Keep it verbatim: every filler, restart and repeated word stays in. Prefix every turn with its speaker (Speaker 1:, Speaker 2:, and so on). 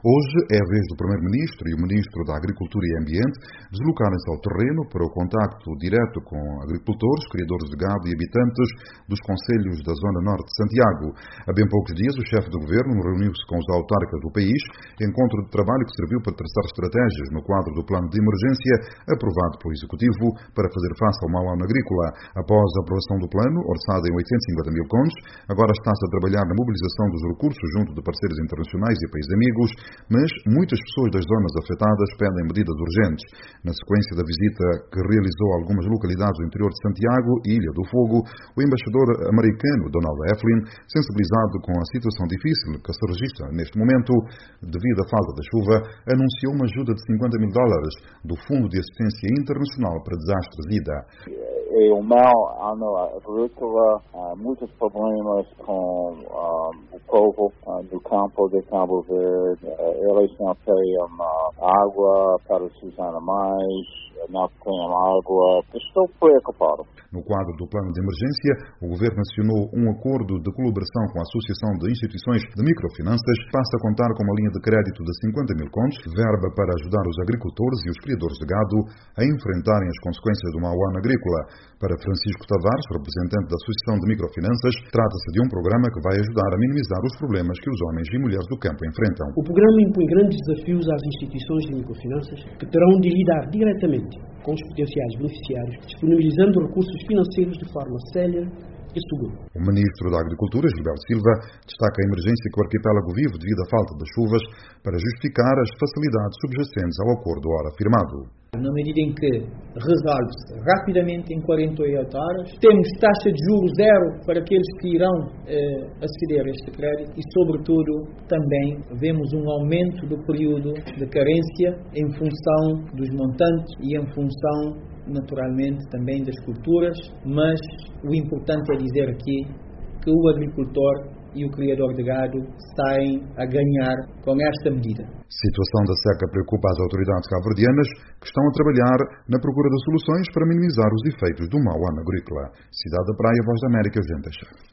Speaker 1: Hoje é a vez do Primeiro-Ministro e o Ministro da Agricultura e Ambiente deslocarem-se ao terreno para o contacto direto com agricultores, criadores de gado e habitantes dos concelhos da Zona Norte de Santiago. Há bem poucos dias, o chefe de governo reuniu-se com os autarcas do país, encontro de trabalho que serviu para traçar estratégias no quadro do plano de emergência aprovado pelo Executivo para fazer face ao mau ano agrícola. Após a aprovação do plano, orçado em oitocentos e cinquenta mil contos, agora está-se a trabalhar na mobilização dos recursos junto de parceiros internacionais e países amigos, mas muitas pessoas das zonas afetadas pedem medidas urgentes. Na sequência da visita que realizou a algumas localidades do interior de Santiago e Ilha do Fogo, o embaixador americano Donald Eflin, sensibilizado com a situação difícil que se registra neste momento devido à falta da chuva, anunciou uma ajuda de cinquenta mil dólares do Fundo de Assistência Internacional para Desastres I D A.
Speaker 2: É o mau ano agrícola, há muitos problemas com uh, o povo uh, do campo de Cabo Verde. Uh, eles não têm uh, água para os seus animais, não têm água. Estou preocupado.
Speaker 1: No quadro do plano de emergência, o Governo assinou um acordo de colaboração com a Associação de Instituições de Microfinanças, que passa a contar com uma linha de crédito de cinquenta mil contos, verba para ajudar os agricultores e os criadores de gado a enfrentarem as consequências do mau ano agrícola. Para Francisco Tavares, representante da Associação de Microfinanças, trata-se de um programa que vai ajudar a minimizar os problemas que os homens e mulheres do campo enfrentam.
Speaker 3: O programa impõe grandes desafios às instituições de microfinanças, que terão de lidar diretamente com os potenciais beneficiários, disponibilizando recursos financeiros de forma séria e segura.
Speaker 1: O Ministro da Agricultura, Gilberto Silva, destaca a emergência que o arquipélago vive devido à falta de chuvas para justificar as facilidades subjacentes ao acordo ora firmado.
Speaker 4: Na medida em que resolve-se rapidamente em quarenta e oito horas, temos taxa de juros zero para aqueles que irão eh, aceder a este crédito e, sobretudo, também vemos um aumento do período de carência em função dos montantes e em função, naturalmente, também das culturas, mas o importante é dizer aqui que o agricultor e o criador de gado saem a ganhar com esta medida.
Speaker 1: A situação da seca preocupa as autoridades cabo-verdianas, que estão a trabalhar na procura de soluções para minimizar os efeitos do mau ano agrícola. Cidade da Praia, Voz da América, Eugênio Teixeira.